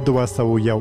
201.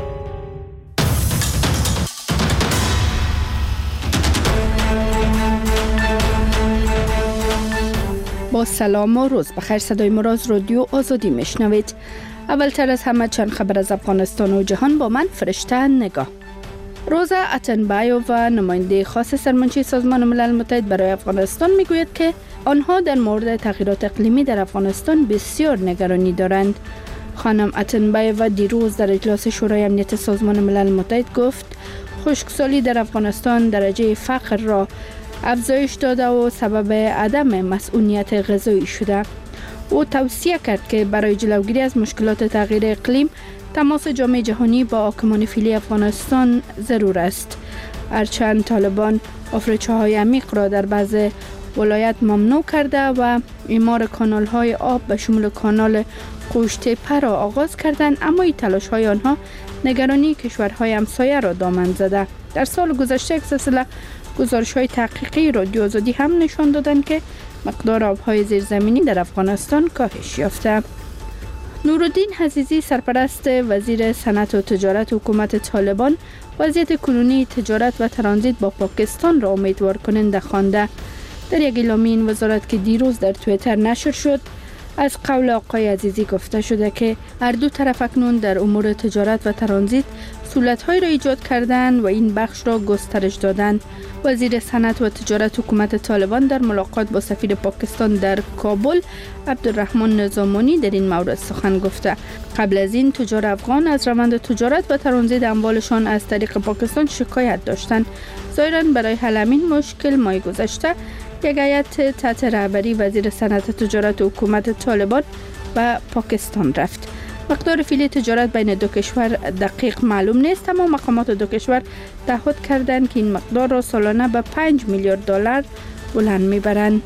با سلام و روز بخیر. صدای ما را از رادیو آزادی میشنوید. اولتر از همه چند خبر از افغانستان و جهان با من فرشته نگاه. روزا اتنبایو و نماینده خاص سرمنشی سازمان ملل متحد برای افغانستان میگوید که آنها در مورد تغییرات اقلیمی در افغانستان بسیار نگرانی دارند. خانم اتنبایو دیروز در اجلاس شورای امنیت سازمان ملل متحد گفت خشکسالی در افغانستان درجه فقر را افزایش داده و سبب عدم مسئولیت غذایی شده. او توصیه کرد که برای جلوگیری از مشکلات تغییر اقلیم تماس جامعه جهانی با حاکمان فعلی افغانستان ضرور است. هرچند طالبان آفریچه‌های عمیق را در بعض ولایت ممنوع کرده و اعمار کانال‌های آب به شمول کانال قوشتپه را آغاز کردند، اما این تلاش‌های آنها نگرانی کشورهای همسایه را دامن زده. در سال گذشته یک سلسله گزارش‌های تحقیقی رادیو آزادی هم نشان دادند که مقدار آب‌های زیرزمینی در افغانستان کاهش یافته. نورالدین عزیزی سرپرست وزیر صنعت و تجارت حکومت طالبان وضعیت کنونی تجارت و ترانزیت با پاکستان را امیدوار کننده خوانده. در یک اعلامیه این وزارت که دیروز در توییتر نشر شد، از قول آقای عزیزی گفته شده که هر دو طرف اکنون در امور تجارت و ترانزیت سهولت‌هایی را ایجاد کردند و این بخش را گسترش دادند. وزیر صنعت و تجارت حکومت طالبان در ملاقات با سفیر پاکستان در کابل عبدالرحمن نظامانی در این مورد سخن گفته. قبل از این تجار افغان از روند تجارت و ترانزیت اموالشان از طریق پاکستان شکایت داشتند. ظاهراً برای حل همین مشکل ماه گذشته یک هیئت تحت رهبری وزیر صنعت و تجارت حکومت طالبان به پاکستان رفت. مقدار فعلی تجارت بین دو کشور دقیق معلوم نیست، اما مقامات دو کشور تعهد کردند که این مقدار را سالانه به 5 میلیارد دلار بلند میبرند.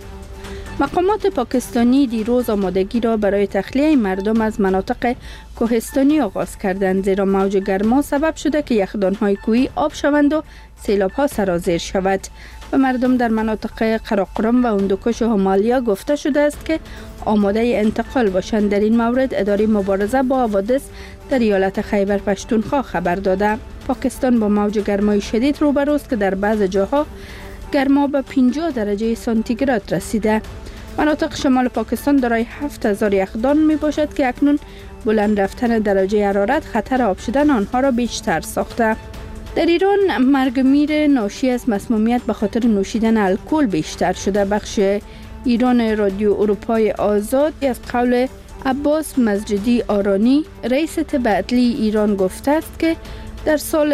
مقامات پاکستانی دیروز آمادگی را برای تخلیه مردم از مناطق کوهستانی آغاز کردند، زیرا موج گرما سبب شده که یخدان‌های کوهی آب شوند و سیلاب‌ها سرازیر شود. به مردم در مناطق قراقرم و هندوکش و همالیا گفته شده است که آماده انتقال باشند. در این مورد اداره مبارزه با حوادث در ایالت خیبر پشتونخوا خبر داده. پاکستان با موج گرمای شدید روبروست که در بعض جاها گرما به 50 درجه سانتیگراد رسیده. مناطق شمال پاکستان دارای 7000 یخدان می باشد که اکنون بلند رفتن درجه حرارت خطر آب شدن آنها را بیشتر ساخته. در ایران مرگ میر ناشی از مسمومیت به خاطر نوشیدن الکل بیشتر شده. بخش ایران رادیو اروپای آزاد از قول عباس مسجدی آرانی رئیس طب عدلی ایران گفته است که در سال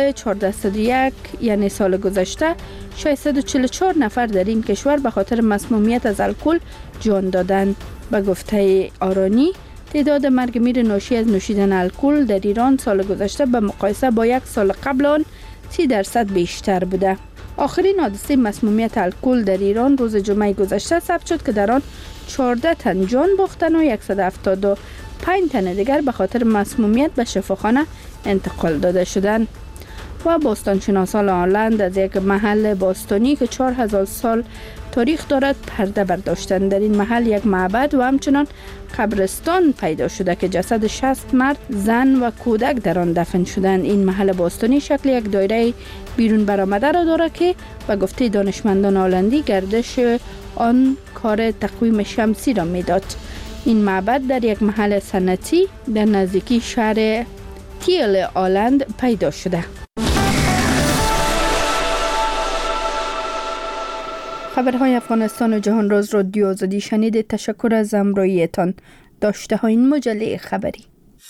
1401 یعنی سال گذشته 644 نفر در این کشور به خاطر مسمومیت از الکل جان دادند. به گفته آرانی تعداد مرگ میر ناشی از نوشیدن الکل در ایران سال گذشته به مقایسه با یک سال قبل آن 30% بیشتر بوده. آخرین حادثه مسمومیت الکل در ایران روز جمعه گذشته ثبت شد که در آن 14 تن جان باختند و 175 تن دیگر به خاطر مسمومیت به شفاخانه انتقال داده شدند. و باستانشناسان هلند از یک محل باستانی که 4000 سال تاریخ دارد پرده برداشتند. در این محل یک معبد و همچنان قبرستان پیدا شده که جسد 60 مرد، زن و کودک در آن دفن شدند. این محل باستانی شکل یک دایره بیرون برآمده را دارد که به گفته دانشمندان هلندی گردش آن کار تقویم شمسی را میداد. این معبد در یک محل صنعتی در نزدیکی شهر تیل هلند پیدا شده. خبرهای افغانستان و جهان راز رادیو آزادی شنیدید. تشکر از همراهیتان. داشته ها این مجله خبری.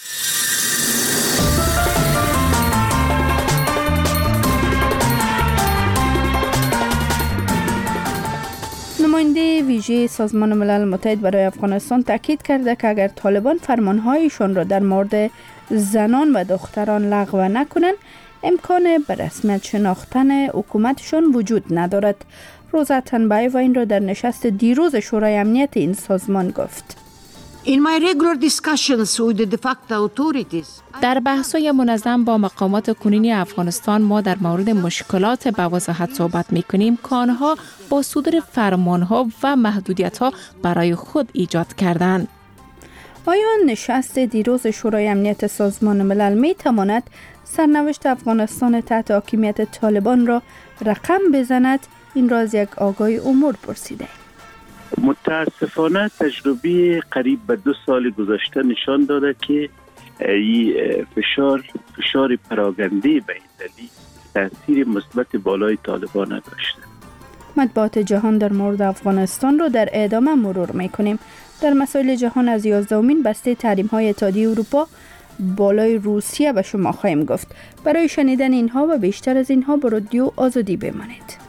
نماینده ویژه سازمان ملل متحد برای افغانستان تاکید کرده که اگر طالبان فرمانهایشان را در مورد زنان و دختران لغو نکنند، امکان به رسمیت شناختن حکومتشان وجود ندارد. روزا اتنبایو این را در نشست دیروز شورای امنیت این سازمان گفت. در بحث‌های منظم با مقامات کنونی افغانستان ما در مورد مشکلات به وضاحت صحبت می‌کنیم که آنها با صدور فرمان‌ها و محدودیت‌ها برای خود ایجاد کردند. آیا نشست دیروز شورای امنیت سازمان ملل می تواند سرنوشت افغانستان تحت حاکمیت طالبان را رقم بزند؟ این را از یک آگاه امور پرسیده. متاسفانه تجربه قریب به 2 سال گذشته نشان داده که این فشار پراگنده بین‌المللی تأثیر مثبت بالای طالبان نداشته. مطبوعات جهان در مورد افغانستان را در ادامه مرور می‌کنیم. در مسائل جهان از 11مین بسته تحریم‌های اتحادیه اروپا بالای روسیه به شما خواهیم گفت. برای شنیدن اینها و بیشتر از اینها با رادیو آزادی بمانید.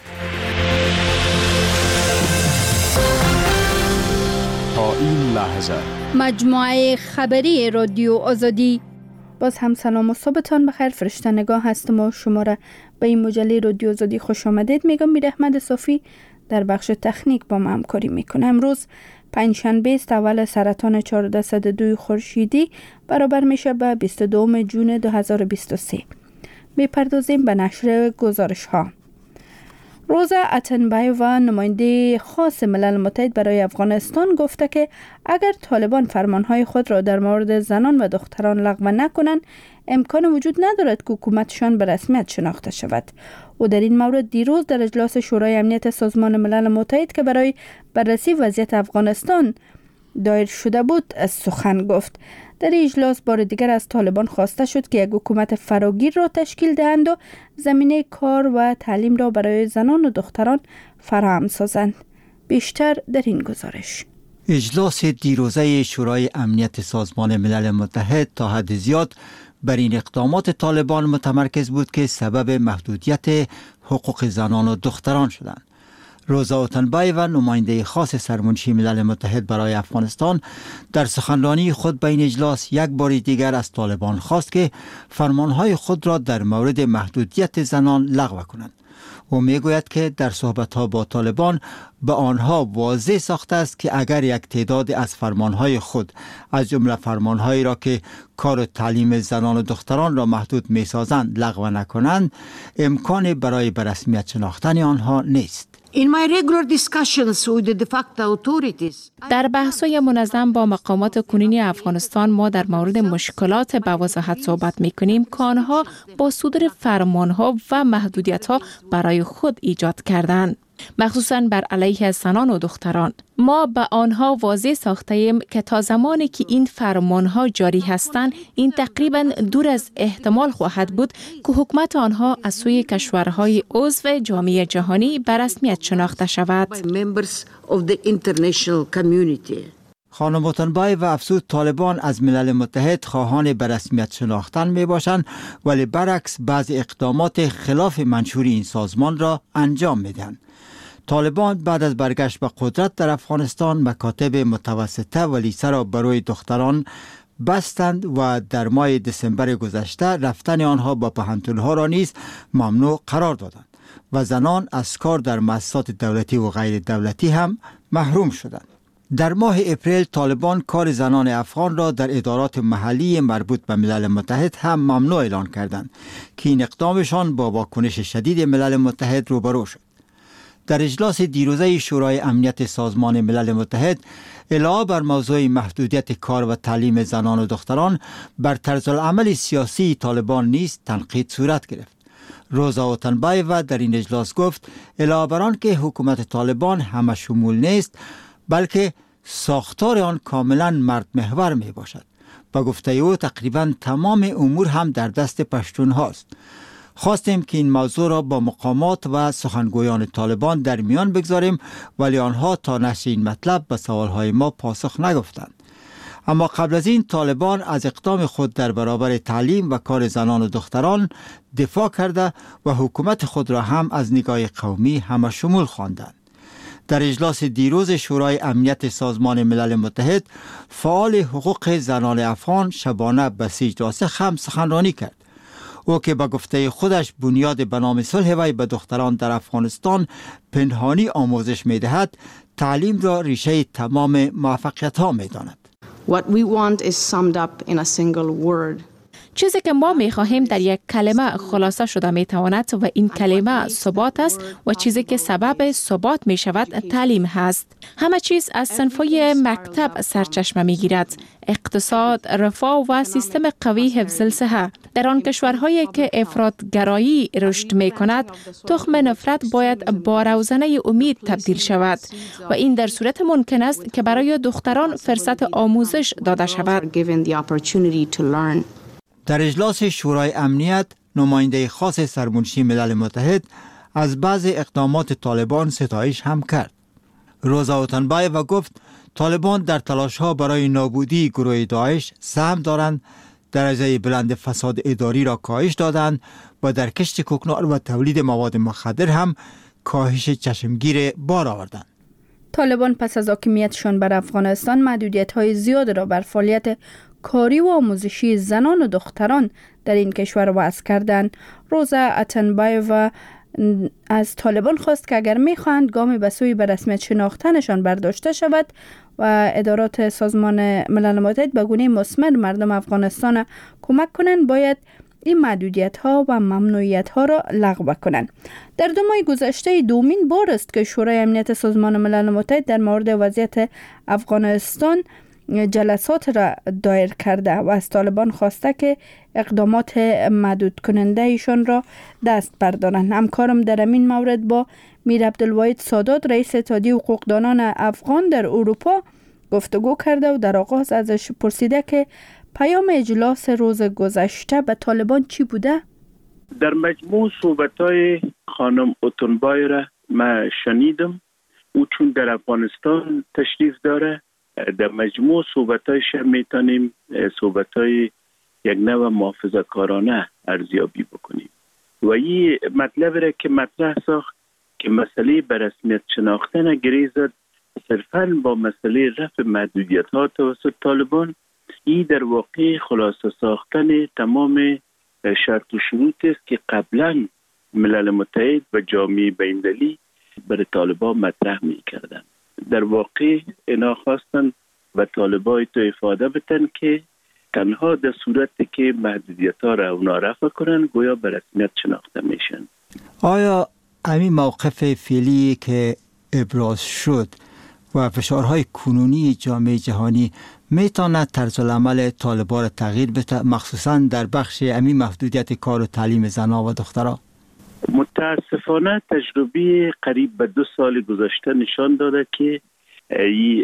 تا این لحظه مجموعه خبری رادیو آزادی. باز هم سلام و صبحتان بخیر. فرشته نگاه هستم و شما را به این مجله رادیو آزادی خوش آمدید میگم. میر احمد صافی در بخش تکنیک با ما همکاری میکنه. امروز پنجشنبه است، اول سرطان 1402 خورشیدی برابر میشه به 22 جون 2023. میپردازیم به نشر گزارش ها. روزا اتنبایووا نماینده خاص ملل متحد برای افغانستان گفته که اگر طالبان فرمانهای خود را در مورد زنان و دختران لغو نکنند، امکان وجود ندارد که حکومتشان به رسمیت شناخته شود. او در این مورد دیروز در اجلاس شورای امنیت سازمان ملل متحد که برای بررسی وضعیت افغانستان دایر شده بود از سخن گفت. در اجلاس بار دیگر از طالبان خواسته شد که یک حکومت فراگیر را تشکیل دهند و زمینه کار و تعلیم را برای زنان و دختران فراهم سازند. بیشتر در این گزارش. اجلاس دیروزه شورای امنیت سازمان ملل متحد تا حد زیاد بر این اقدامات طالبان متمرکز بود که سبب محدودیت حقوق زنان و دختران شدند. روزا اتنبایووا نماینده خاص سرمنشی ملل متحد برای افغانستان در سخنرانی خود به این اجلاس یک بار دیگر از طالبان خواست که فرمانهای خود را در مورد محدودیت زنان لغو کنند. او میگوید که در صحبت‌ها با طالبان به آنها واضح ساخته است که اگر یک تعداد از فرمانهای خود از جمله فرمانهایی را که کار و تعلیم زنان و دختران را محدود می‌سازند لغو نکنند، امکان برای به رسمیت شناختن آنها نیست. در بحث‌های منظم با مقامات کنونی افغانستان ما در مورد مشکلات به وضاحت صحبت می‌کنیم که آنها با صدور فرمان‌ها و محدودیت‌ها برای خود ایجاد کردند، مخصوصاً بر علیه زنان و دختران. ما به آنها واضح ساخته ایم که تا زمانی که این فرمانها جاری هستند، این تقریباً دور از احتمال خواهد بود که حکومت آنها از سوی کشورهای عضو جامعه جهانی به رسمیت شناخته شود. خانم اتنبایووا افزود طالبان از ملل متحد خواهان به رسمیت شناختن می باشند، ولی برعکس بعض اقدامات خلاف منشور این سازمان را انجام می دهند. طالبان بعد از برگشت به قدرت در افغانستان مکاتب متوسطه و لیسه را برای دختران بستند و در ماه دسامبر گذشته رفتن آنها با پوهنتون‌ها را نیز ممنوع قرار دادند و زنان از کار در مؤسسات دولتی و غیر دولتی هم محروم شدند. در ماه اپریل طالبان کار زنان افغان را در ادارات محلی مربوط به ملل متحد هم ممنوع اعلان کردند که این اقدامشان با واکنش شدید ملل متحد روبرو شد. در اجلاس دیروزه شورای امنیت سازمان ملل متحد علاوه بر موضوع محدودیت کار و تعلیم زنان و دختران بر طرز العمل سیاسی طالبان نیز تنقید صورت گرفت. روزا اتنبایووا در این اجلاس گفت علاوه بر آن که حکومت طالبان همه شمول نیست، بلکه ساختار آن کاملا مرد محور می باشد. با گفته او تقریبا تمام امور هم در دست پشتون هاست. خواستیم که این موضوع را با مقامات و سخنگویان طالبان در میان بگذاریم، ولی آنها تا نشر این مطلب به سوالهای ما پاسخ نگفتند. اما قبل از این طالبان از اقدام خود در برابر تعلیم و کار زنان و دختران دفاع کرده و حکومت خود را هم از نگاه قومی همه شمول خواندند. در اجلاس دیروز شورای امنیت سازمان ملل متحد فعال حقوق زنان افغان شبانه بسیج راسخ هم سخنرانی کرد. او که به گفته خودش بنیاد برنامه صلح وی به دختران در افغانستان پنهانی آموزش می دهد، تعلیم را ریشه تمام موفقیت ها می داند. What we want is summed up in a single word. چیزی که ما می‌خواهیم در یک کلمه خلاصه شده می‌تواند و این کلمه ثبات است و چیزی که سبب ثبات می‌شود تعلیم هست. همه چیز از صنف‌های مکتب سرچشمه می‌گیرد. اقتصاد، رفاه و سیستم قوی حفظ الصحه. در آن کشورهایی که افراط‌گرایی رشد می‌کند، تخم نفرت باید با روزنه امید تبدیل شود و این در صورت ممکن است که برای دختران فرصت آموزش داده شود. در اجلاس شورای امنیت، نماینده خاص سرمنشی ملل متحد از بعض اقدامات طالبان ستایش هم کرد. روزا اوتنبایووا گفت طالبان در تلاش‌ها برای نابودی گروه داعش سهم دارند، درجه بلند فساد اداری را کاهش دادند و در کشت کوکنار و تولید مواد مخدر هم کاهش چشمگیر بار آوردند. طالبان پس از حاکمیتشان بر افغانستان محدودیت‌های زیاد را بر فعالیت کاری و آموزشی زنان و دختران در این کشور وضع کردند. روزا اوتنبایووا از طالبان خواست که اگر می‌خواهند گامی به سوی به رسمیت شناختنشان برداشته شود و ادارات سازمان ملل متحد به گونه مثمر مردم افغانستان کمک کنند، باید این محدودیت‌ها و ممنوعیت‌ها را لغو کنند. در 2 ماه گذشته دومین بار است که شورای امنیت سازمان ملل متحد در مورد وضعیت افغانستان جلسات را دایر کرده و از طالبان خواسته که اقدامات محدود کننده ایشان را دست بردارند. همکارم در این مورد با میر عبدالواحد سادات، رئیس اتحادیه حقوقدانان افغان در اروپا گفتگو کرده و در آغاز ازش پرسیده که پیام اجلاس روز گذشته به طالبان چی بوده؟ در مجموع صحبت‌های خانم اوتنبای را من شنیدم. او چون در افغانستان تشریف داره، در مجموع صحبت‌هایش میتونیم صحبت‌های یک نوع محافظه‌کارانه ارزیابی بکنیم و این مطلب را که مطرح ساخت که مسئله به رسمیت شناختن گریزد صرفاً با مسئله رفع محدودیت‌ها توسط طالبان، این در واقع خلاصه ساختن تمام شرط و شروط است که قبلا ملل متحد و جامعه بین‌المللی برای طالبان مطرح می‌کردند. در واقع اینا خواستن و طالبان تو افاده بتن که تنها در صورتی که محدودیت‌ها را اونا رفع کنن گویا به رسمیت شناخته میشن. آیا همین موقف فعلی که ابراز شد و فشارهای کنونی جامعه جهانی میتواند طرز العمل طالبان را تغییر بده، مخصوصاً در بخش همین محدودیت کار و تعلیم زنان و دختران؟ متاسفانه تجربه قریب به 2 سال گذشته نشان داده که این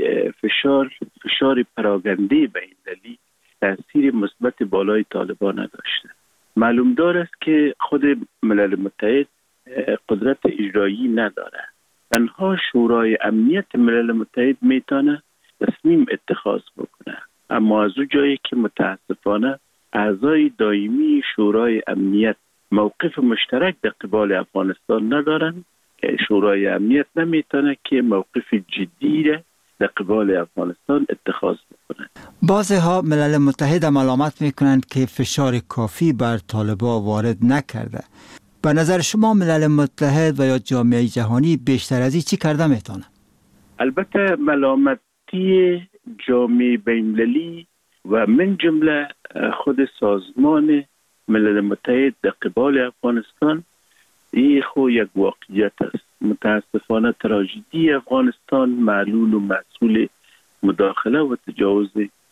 فشار پراگنده بین‌المللی تأثیر مثبت بالای طالبان نداشته. معلوم دار است که خود ملل متحد قدرت اجرایی نداره. تنها شورای امنیت ملل متحد میتونه تصمیم اتخاذ بکنه، اما از اون جایی که متاسفانه اعضای دائمی شورای امنیت موقف مشترک در قبال افغانستان ندارن، شورای امنیت نمیتونه که موقف جدی را در قبال افغانستان اتخاذ بکنه. بعضی‌ها ملل متحد ملامت میکنند که فشار کافی بر طالبان وارد نکرده. به نظر شما ملل متحد و یا جامعه جهانی بیشتر از این چی کرده میتونه؟ البته ملامتی جامعه بین‌المللی و من جمله خود سازمان ملل متحد در قبال افغانستان این خود یک واقعیت است. متاسفانه تراژدی افغانستان معلول و مسئول مداخله و تجاوز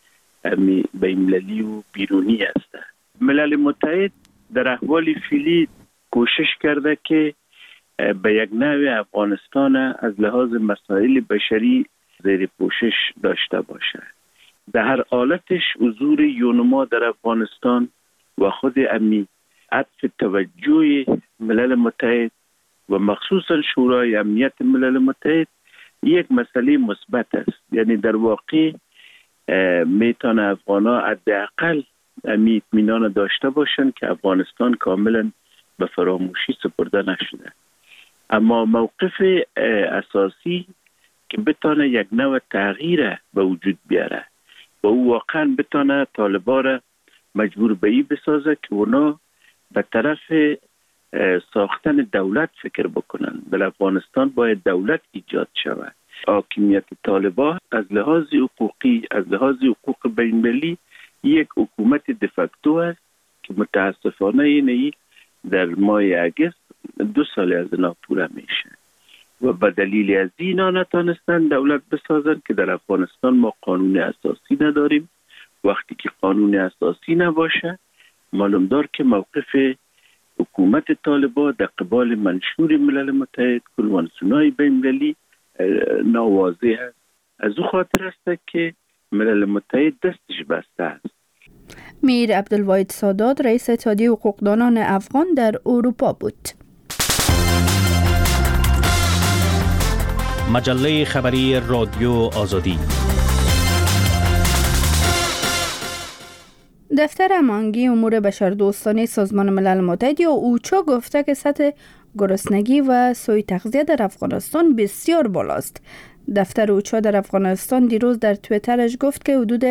بین‌المللی و بیرونی است. ملل متحد در احوال فعلی کوشش کرده که به یک نوع افغانستان از لحاظ مسائل بشری زیر پوشش داشته باشه. در هر حالتش حضور یونما در افغانستان و خود امی عطف توجه ملل متحد و مخصوصا شورای امنیت ملل متحد یک مسئله مثبت است. یعنی در واقع میتونه افغانا حداقل اطمینان داشته باشند که افغانستان کاملا به فراموشی سپرده نشده. اما موقف اساسی که بتونه یک نوع تغییر به وجود بیاره و او واقعا بتونه طالبان را مجبور به این بسازه که اونا به طرف ساختن دولت فکر بکنن. در افغانستان باید دولت ایجاد شود. حاکمیت طالبان از لحاظ حقوقی، از لحاظ حقوق بین‌المللی یک حکومت دفاکتو است که متاسفانه اینه در ماه اگست 2 سال از اینا پوره میشه و به دلیل از اینا نتانستن دولت بسازن که در افغانستان ما قانون اساسی نداریم. وقتی که قانون اساسی نباشه معلوم دار که موقف حکومت طالبان در قبال منشور ملل متحد کنوانسیون‌های بین‌المللی ناواضح است. از او خاطر است که ملل متحد دستش بسته است. میر عبدالواحد سادات رئیس اتحادیه حقوقدانان افغان در اروپا بود. مجله خبری رادیو آزادی. دفتر هماهنگی امور بشردوستانه سازمان ملل متحد یا اوچا گفته که سطح گرسنگی و سوء تغذیه در افغانستان بسیار بالاست. دفتر اوچا در افغانستان دیروز در توییترش گفت که حدود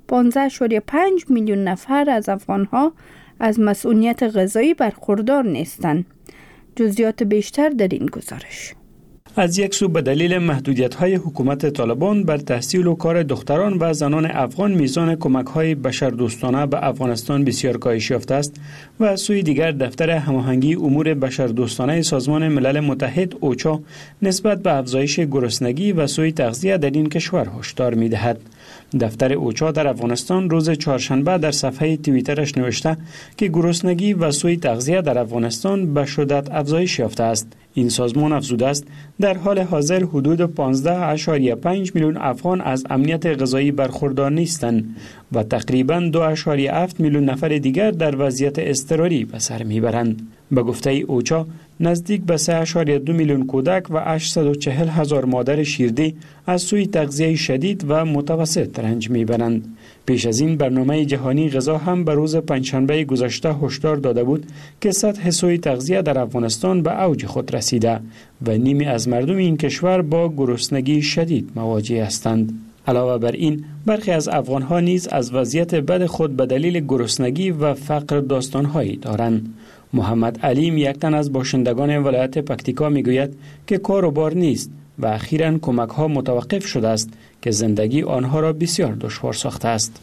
15.5 میلیون نفر از افغانها از مسئولیت غذایی برخوردار نیستند. جزئیات بیشتر در این گزارش. از یک سو به دلیل محدودیت‌های حکومت طالبان بر تحصیل و کار دختران و زنان افغان میزان کمک‌های بشردوستانه به افغانستان بسیار کاهش یافته است و از سوی دیگر دفتر هماهنگی امور بشردوستانه سازمان ملل متحد اوچا نسبت به افزایش گرسنگی و سوء تغذیه در این کشور هشدار می‌دهد. دفتر اوچا در افغانستان روز چهارشنبه در صفحه توییترش نوشته که گرسنگی و سوء تغذیه در افغانستان به شدت افزایش یافته است. این سازمان افزوده است در حال حاضر حدود 15.5 میلیون افغان از امنیت غذایی برخوردار نیستند و تقریباً 2.7 میلیون نفر دیگر در وضعیت اضطراری به سر میبرند. به گفته اوچا نزدیک به 3.2 میلیون کودک و 840,000 مادر شیرده از سوء تغذیه شدید و متوسط رنج میبرند. پیش از این برنامه جهانی غذا هم به روز پنجشنبه گذشته هشدار داده بود که سطح سوء تغذیه در افغانستان به اوج خود رسیده و نیمی از مردم این کشور با گرسنگی شدید مواجه هستند. علاوه بر این برخی از افغانها نیز از وضعیت بد خود به دلیل گرسنگی و فقر داستانهایی دارند. محمد علیم یک تن از باشندگان ولایت پکتیکا میگوید که کار و بار نیست و اخیراً کمک ها متوقف شده است که زندگی آنها را بسیار دشوار ساخته است.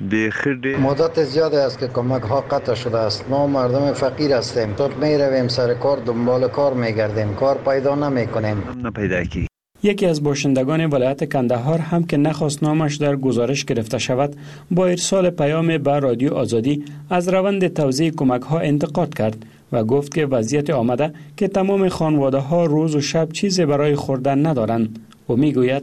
مدت زیادی است که کمک ها قطع شده است. ما مردم فقیر هستیم. تو می رویم سر کار، دنبال کار می گردیم، کار پیدا نمی کنیم. یکی از باشندگان ولایت کندهار هم که نخواست نامش در گزارش گرفته شود با ارسال پیام به رادیو آزادی از روند توزیع کمک ها انتقاد کرد و گفت که وضعیت آمده که تمام خانواده ها روز و شب چیزی برای خوردن ندارند و میگوید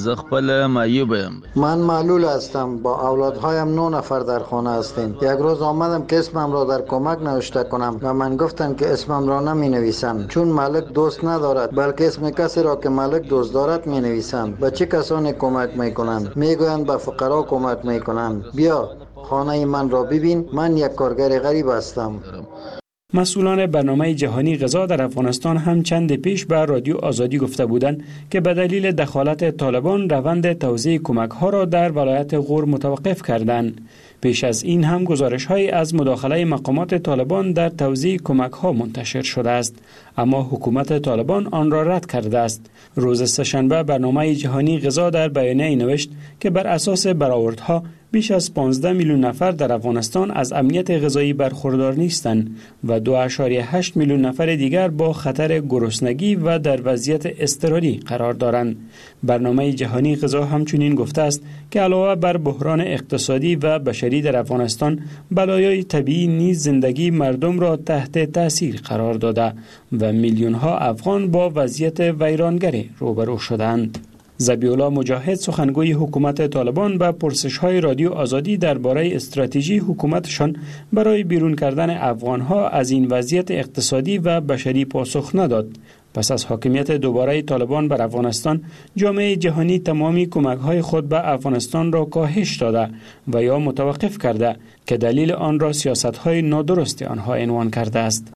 من معلول هستم. با اولادهایم 9 نفر در خانه هستیم. یک روز آمدم که اسمم را در کمک نوشته کنم و من گفتن که اسمم را نمی نویسم چون ملک دوست ندارد، بلکه اسم کسی را که ملک دوست دارد می نویسم. به چه کسانی کمک می کنند؟ می گویند به فقرا کمک می کنند. بیا خانه من را ببین، من یک کارگر غریب هستم. مسئولان برنامه جهانی غذا در افغانستان هم چند پیش به رادیو آزادی گفته بودند که به دلیل دخالت طالبان روند توزیع کمک ها را در ولایت غور متوقف کردند. پیش از این هم گزارش‌هایی از مداخله مقامات طالبان در توزیع کمک ها منتشر شده است، اما حکومت طالبان آن را رد کرده است. روز سه‌شنبه برنامه جهانی غذا در بیانیه‌ای نوشت که بر اساس برآوردها بیش از 15 میلیون نفر در افغانستان از امنیت غذایی برخوردار نیستند و 2.8 میلیون نفر دیگر با خطر گرسنگی و در وضعیت اضطراری قرار دارند. برنامه جهانی غذا همچنین گفته است که علاوه بر بحران اقتصادی و بشری در افغانستان، بلایای طبیعی نیز زندگی مردم را تحت تاثیر قرار داده و میلیون ها افغان با وضعیت ویرانگری روبرو شدند. ذبیح‌الله مجاهد سخنگوی حکومت طالبان به پرسش‌های رادیو آزادی درباره استراتژی حکومتشان برای بیرون کردن افغان‌ها از این وضعیت اقتصادی و بشری پاسخ نداد. پس از حاکمیت دوباره طالبان بر افغانستان، جامعه جهانی تمامی کمک‌های خود به افغانستان را کاهش داده و یا متوقف کرده که دلیل آن را سیاست‌های نادرست آنها عنوان کرده است.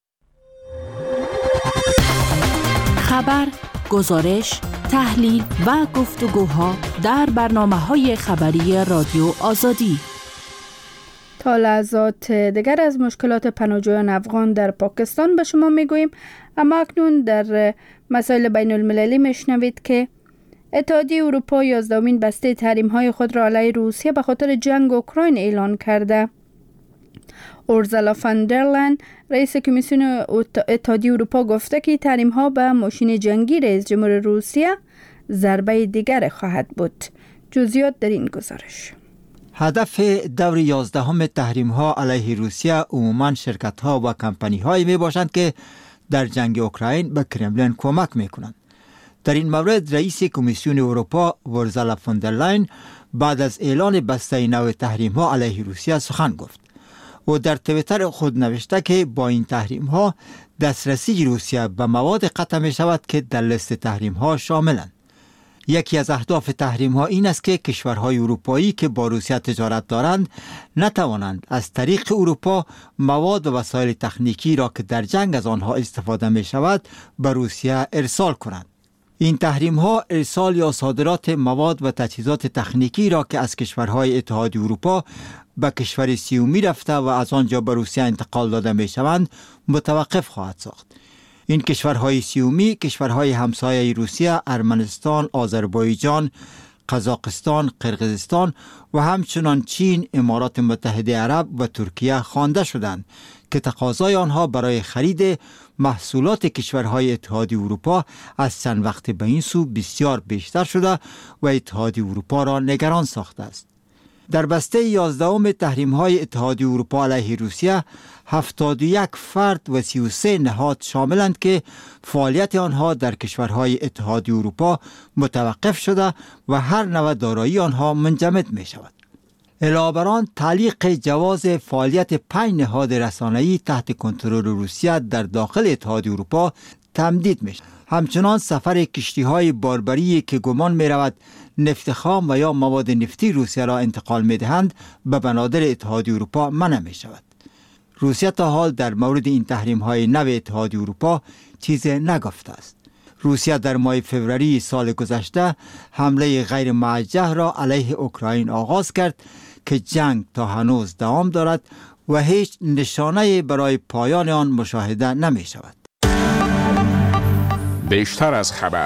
خبر، گزارش، تحلیل و گفتگوها در برنامه‌های خبری رادیو آزادی. تا لحظات دیگر از مشکلات پناهجویان افغان در پاکستان به شما میگوییم، اما اکنون در مسائل بین المللی میشنوید که اتحادیه اروپا 11مین بسته تحریم‌های خود را علیه روسیه به خاطر جنگ اوکراین اعلان کرده. اورزالا فان در لین رئیس کمیسیون اتحادیه اروپا گفته که تحریم‌ها به ماشین جنگی رئیس جمهور روسیه ضربه دیگر خواهد بود. جزئیات در این گزارش. هدف دور 11 تحریم‌ها علیه روسیه عموماً شرکت‌ها و کمپانی‌هایی میباشند که در جنگ اوکراین به کرملین کمک میکنند. در این مورد رئیس کمیسیون اروپا اورزالا فون در لین بعد از اعلان بسته نو تحریم‌ها علیه روسیه سخن گفت. او در توییتر خود نوشته که با این تحریم‌ها دسترسی روسیه به مواد قطع می شود که در لیست تحریم‌ها شاملند. یکی از اهداف تحریم‌ها این است که کشورهای اروپایی که با روسیه تجارت دارند نتوانند از طریق اروپا مواد و وسایل تکنیکی را که در جنگ از آنها استفاده می شود به روسیه ارسال کنند. این تحریم‌ها ارسال یا صادرات مواد و تجهیزات تکنیکی را که از کشورهای اتحادیه اروپا به کشور سیومی رفته و از آنجا به روسیه انتقال داده می شوند متوقف خواهد ساخت. این کشورهای سیومی کشورهای همسایه روسیه، ارمنستان، آذربایجان، قزاقستان، قرقیزستان و همچنان چین، امارات متحده عرب و ترکیه خوانده شدند که تقاضای آنها برای خرید محصولات کشورهای اتحادیه اروپا از چند وقت به این سو بسیار بیشتر شده و اتحادیه اروپا را نگران ساخته است. در بسته 11 تحریم‌های اتحادیه اروپا علیه روسیه 71 فرد و 33 نهاد شاملند که فعالیت آنها در کشورهای اتحادیه اروپا متوقف شده و هر نوع دارایی آنها منجمد می شود. علاوه بر آن تعلیق جواز فعالیت 5 نهاد رسانه‌ای تحت کنترل روسیه در داخل اتحادیه اروپا تمدید می شود. همچنان سفر کشتی‌های باربری که گمان می رود نفت خام و یا مواد نفتی روسیه را انتقال می دهند به بنادر اتحادیه اروپا منع می شود. روسیه تا حال در مورد این تحریم‌های نو اتحادیه اروپا چیزی نگفته است. روسیه در ماه فوریه سال گذشته حمله غیر موجه را علیه اوکراین آغاز کرد که جنگ تا هنوز دوام دارد و هیچ نشانه برای پایان آن مشاهده نمی شود. بیشتر از خبر.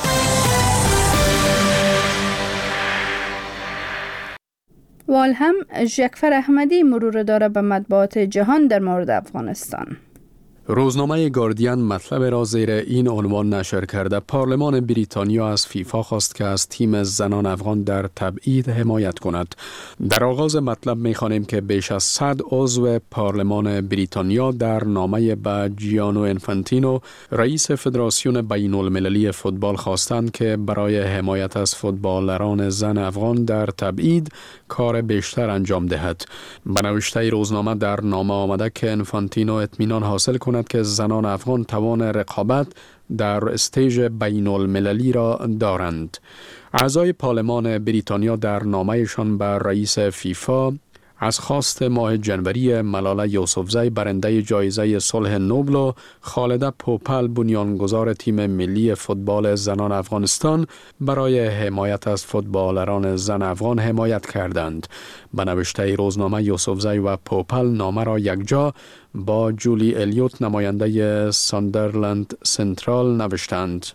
والهم ژکفر احمدی مرور داره به مطبوعات جهان در مورد افغانستان. روزنامه گاردین مطلب را زیر این عنوان نشر کرده: پارلمان بریتانیا از فیفا خواست که از تیم زنان افغان در تبعید حمایت کند. در آغاز مطلب می‌خوانیم که بیش از 100 عضو پارلمان بریتانیا در نامه به جیانو انفانتینو، رئیس فدراسیون بین‌المللی فوتبال، خواستند که برای حمایت از فوتبالران زن افغان در تبعید کار بیشتر انجام دهد. به نوشته روزنامه در نامه آمده که انفانتینو اطمینان حاصل کند که زنان افغان توان رقابت در استیج بین المللی را دارند. اعضای پارلمان بریتانیا در نامه‌شان به رئیس فیفا از خواست ماه جنوری ملاله یوسفزی برنده جایزه صلح نوبل و خالده پوپل بنیانگذار تیم ملی فوتبال زنان افغانستان برای حمایت از فوتبالران زن افغان حمایت کردند. به نوشته روزنامه یوسفزی و پوپل نامه را یکجا با جولی الیوت نماینده ساندرلند سنترال نوشتند.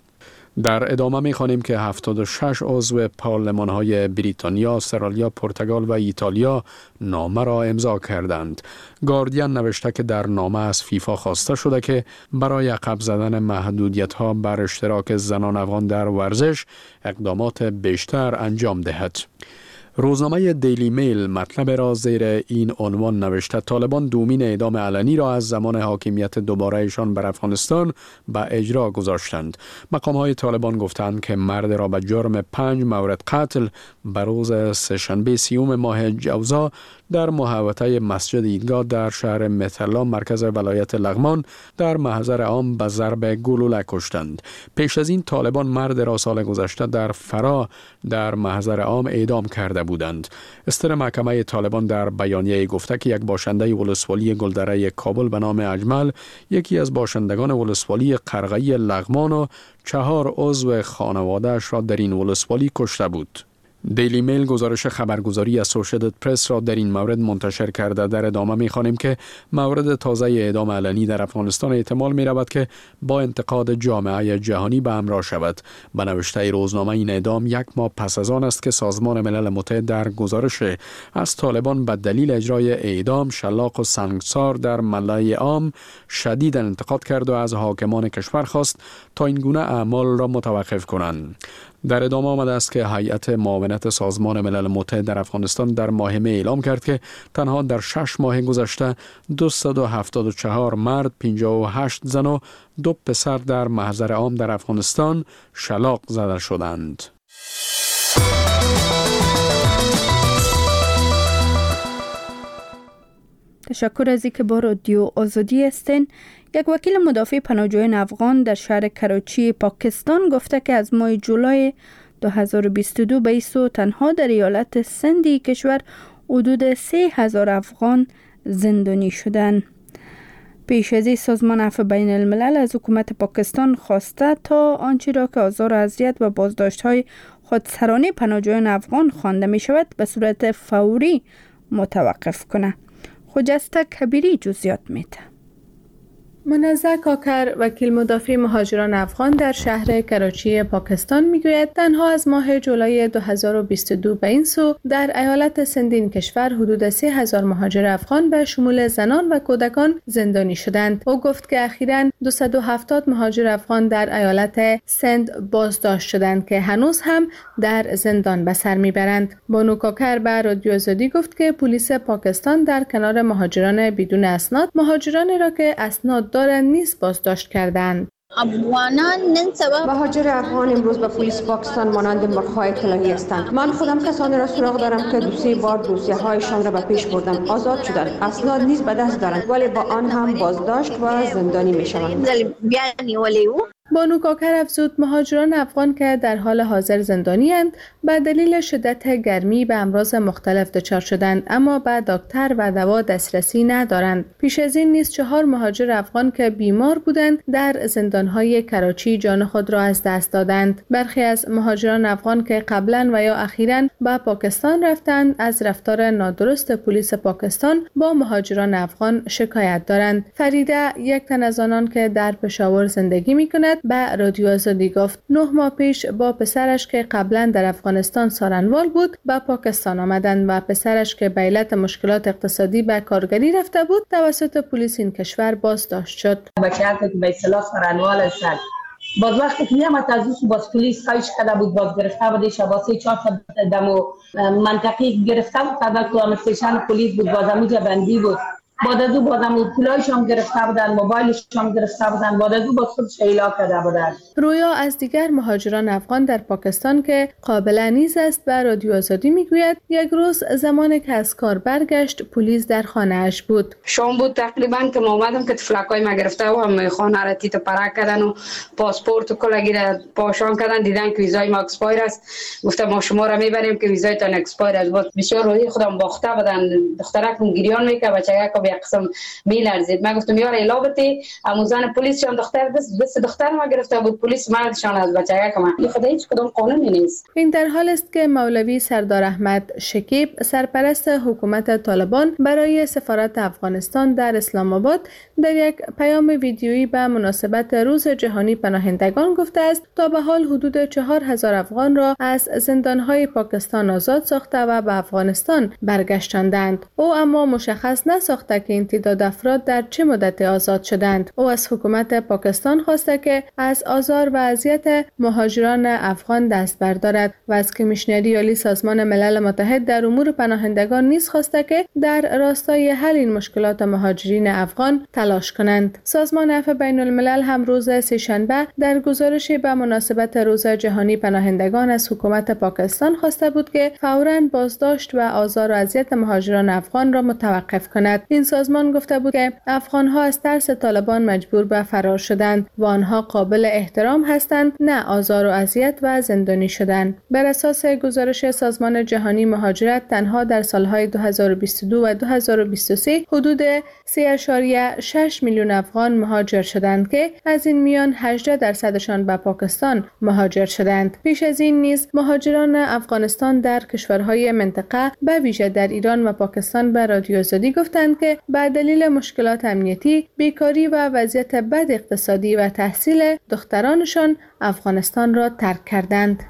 در ادامه می‌خوانیم که 76 عضو پارلمان‌های بریتانیا، استرالیا، پرتغال و ایتالیا نامه را امضا کردند. گاردین نوشته که در نامه از فیفا خواسته شده که برای عقب زدن محدودیت‌ها بر اشتراک زنان افغان در ورزش اقدامات بیشتر انجام دهد. روزنامه دیلی میل مطلب را زیر این عنوان نوشته: طالبان دومین اعدام علنی را از زمان حاکمیت دوبارهشان بر افغانستان به اجرا گذاشتند. مقام‌های طالبان گفتند که مرد را به جرم 5 مورد قتل به روز سه‌شنبه 30 ماه جوزا در محوطه مسجد ایدگاه در شهر متلا مرکز ولایت لغمان در محضر عام به ضرب گلوله کشتند. پیش از این طالبان مرد را سال گذشته در فرا در محضر عام اعدام کرده بودند. استر محکمه طالبان در بیانیه گفته که یک باشنده ولسوالی گلدره کابل به نام اجمل، یکی از باشندگان ولسوالی قرغه‌ای لغمان و 4 عضو خانواده‌اش را در این ولسوالی کشته بود. دیلی میل گزارش خبرگزاری اسوسییتد پرس را در این مورد منتشر کرده. در ادامه می‌خوانیم که مورد تازه اعدام علنی در افغانستان احتمال می‌رود که با انتقاد جامعه جهانی به همراه شود. به نوشته روزنامه این اعدام یک ماه پس از آن است که سازمان ملل متحد در گزارش از طالبان به دلیل اجرای اعدام، شلاق و سنگسار در ملأ عام شدیداً انتقاد کرد و از حاکمان کشور خواست تا این گونه اعمال را متوقف کنند. در ادامه آمده است که هیئت معاونت سازمان ملل متحد در افغانستان در ماه می اعلام کرد که تنها در 6 ماه گذشته 274 مرد، 58 زن و 2 پسر در محضر عام در افغانستان شلاق زده شدند. تشکر از اینکه با رادیو آزادی هستین. یک وکیل مدافع پناهجویان افغان در شهر کراچی پاکستان گفته که از ماه جولای 2022 به این سو تنها در ایالت سندی کشور حدود 3,000 افغان زندانی شدند. پیش از این سازمان عفو بین الملل از حکومت پاکستان خواسته تا آنچه را که آزار و اذیت و بازداشت‌های خودسرانه پناهجویان افغان خوانده می شود به صورت فوری متوقف کنه. خجسته کبیری جزئیات میده. منزه کاکر وکیل مدافع مهاجران افغان در شهر کراچی پاکستان میگوید تنها از ماه جولای 2022 به این سو در ایالت سندین کشور حدود 3,000 مهاجر افغان به شمول زنان و کودکان زندانی شدند. او گفت که اخیراً 270 مهاجر افغان در ایالت سند بازداشت شدند که هنوز هم در زندان به سر میبرند. بانو کاکر به رادیو آزادی گفت که پلیس پاکستان در کنار مهاجران بدون اسناد مهاجرانی را که اسناد دارند نیز بازداشت کردند. مهاجر افغان امروز به پلیس پاکستان مانند مرغ‌های طلایی هستند. من خودم کسانی را سراغ دارم که 2-3 بار دوسیه‌هایشان را به پیش بردند، آزاد شدند، اسناد نیز به دست دارند ولی با آن هم بازداشت و زندانی می‌شوند. بانو کاکر افزود مهاجران افغان که در حال حاضر زندانی اند به دلیل شدت گرمی به امراض مختلف دچار شدند اما به دکتر و دوا دسترسی ندارند. پیش از این نیز 4 مهاجر افغان که بیمار بودند در زندان‌های کراچی جان خود را از دست دادند. برخی از مهاجران افغان که قبلا و یا اخیراً به پاکستان رفتند از رفتار نادرست پلیس پاکستان با مهاجران افغان شکایت دارند. فریده یک تن از آنان که در پشاور زندگی می‌کند به رادیو آزادی گفت 9 ماه پیش با پسرش که قبلا در افغانستان سارنوال بود به پاکستان آمدند و پسرش که به علت مشکلات اقتصادی به کارگری رفته بود توسط پلیس این کشور بازداشت شد. بچه‌ها که به اصطلاح سارنوال هستند باز وقتی که میامد از او باز پلیس خواهش کرده بود باز گرفته بود شبا 3-4 دمو منطقی گرفته بود تا کلام استیشن پلیس بود باز همونجا بندی بود. بعد از او بازم پولایش هم گرفته بودن، موبایلش هم گرفته بودن، بعد از او باز خودش اعلام کرده بودن. رویا از دیگر مهاجران افغان در پاکستان که قابل انیز است به رادیو آزادی میگوید یک روز زمانی که از کار برگشت پلیس در خانه اش بود. شام بود تقریبا که ما اومدم که فلاکای ما گرفته و هم خانه را تیت پرک کردن و پاسپورت و کلگی را پاشان کردن، دیدن که ویزای ما اکسپایر است. گفتم ما شما را میبریم که ویزایتان اکسپایر است. بود بسیار روی خودم باخته بودن، دخترکم گریان میکرد، بچه‌ها یک قسم میلرزید. من گفتم یار الابتی اموزان پلیس شان دختر دست دختر ما گرفته بود، پلیس مردشان از بچه‌ها کما خدا هیچ کدوم قانونی نیست. این در حال است که مولوی سردار احمد شکیب سرپرست حکومت طالبان برای سفارت افغانستان در اسلام آباد در یک پیام ویدیویی به مناسبت روز جهانی پناهندگان گفته است تا به حال حدود 4000 افغان را از زندان‌های پاکستان آزاد ساخته و به افغانستان برگشتاندند. او اما مشخص نساخته که این تعداد افراد در چه مدت آزاد شدند. او از حکومت پاکستان خواسته که از آزار و اذیت مهاجران افغان دست بردارد و از کمیشنری عالی سازمان ملل متحد در امور پناهندگان نیز خواسته که در راستای حل این مشکلات مهاجرین افغان تلاش کنند. سازمان عفو بین الملل هم روز سه‌شنبه در گزارشی به مناسبت روز جهانی پناهندگان از حکومت پاکستان خواسته بود که فوراً بازداشت و آزار و اذیت مهاجران افغان را متوقف کند. این این سازمان گفته بود که افغان‌ها از ترس طالبان مجبور به فرار شدند و آنها قابل احترام هستند، نه آزار و اذیت و زندانی شدند. بر اساس گزارش سازمان جهانی مهاجرت، تنها در سالهای 2022 و 2023 حدود 3.6 میلیون افغان مهاجر شدند که از این میان 18% به پاکستان مهاجر شدند. پیش از این نیز مهاجران افغانستان در کشورهای منطقه به ویژه در ایران و پاکستان به رادیو آزادی گفتند که به دلیل مشکلات امنیتی، بیکاری و وضعیت بد اقتصادی و تحصیل دخترانشان افغانستان را ترک کردند.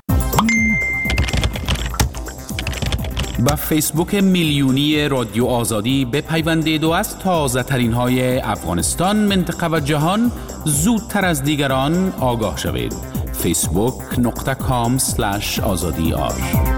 با فیسبوک میلیونی رادیو آزادی بپیوندید و از تازه ترین های افغانستان، منطقه و جهان زودتر از دیگران آگاه شوید. facebook.com/azadi